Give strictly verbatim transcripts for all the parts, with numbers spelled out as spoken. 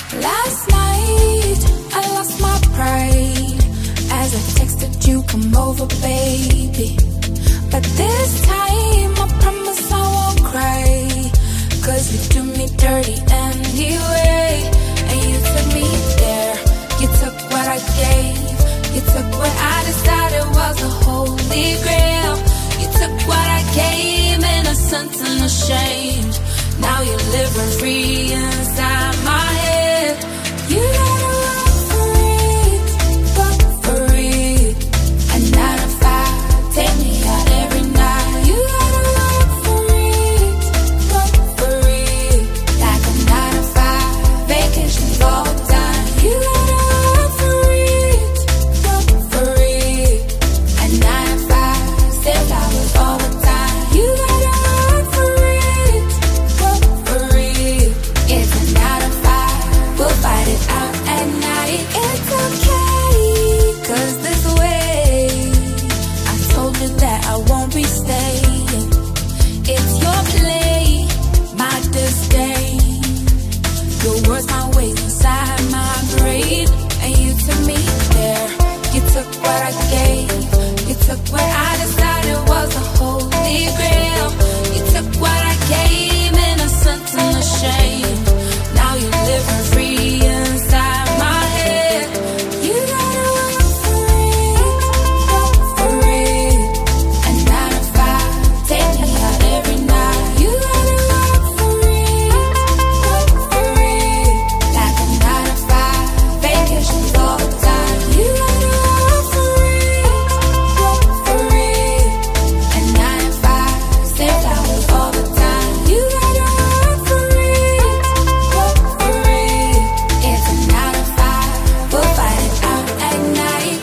Last night, I lost my pride as I texted you, come over, baby. But this time, I promise I won't cry, 'cause you do me dirty anyway. And you took me there, you took what I gave, you took what I decided was a holy grail. You took what I gave, innocent and ashamed. Now you're living free inside my head. You gotta work for it, work for it. A nine to five, take me out every night. You gotta work for it, work for it. Like a nine to five, vacations all the time. You gotta work for it, work for it. A nine to five, save hours all the time. You gotta work for it, work for it. It's a nine to five, we'll fight it out at night. It's okay, 'cause this way, I told you that I won't be staying. It's your play, my disdain. Your words, my ways inside my brain. And you took me there, you took what I gave, you took what I decided was a holy grail. You took what I gave, innocent and ashamed. Now you're living free inside my head. You gotta work for it, work for it. A nine to five, take me out every night. You gotta work for it, work for it. Like a nine to five, vacations all the time. You gotta work for it, work for it. A nine to five, save hours all the time. You gotta work for it, work for it. It's a nine to five, we'll fight it out at night.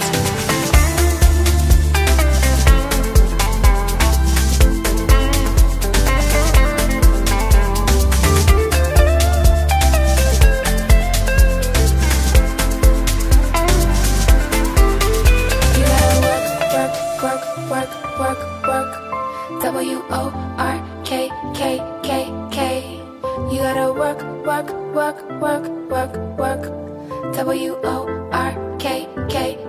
You gotta work, work, work, work, work, work. W O R K K K K. You gotta work, work, work, work, work, work. W O R K K